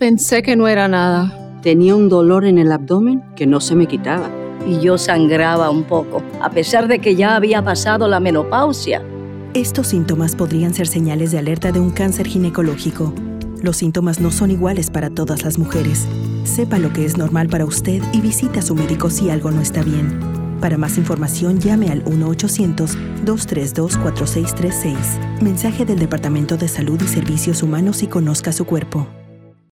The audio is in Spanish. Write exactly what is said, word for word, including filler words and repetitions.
Pensé que no era nada. Tenía un dolor en el abdomen que no se me quitaba. Y yo sangraba un poco, a pesar de que ya había pasado la menopausia. Estos síntomas podrían ser señales de alerta de un cáncer ginecológico. Los síntomas no son iguales para todas las mujeres. Sepa lo que es normal para usted y visite a su médico si algo no está bien. Para más información, llame al uno ochocientos, dos tres dos, cuatro seis tres seis. Mensaje del Departamento de Salud y Servicios Humanos y Conozca su Cuerpo.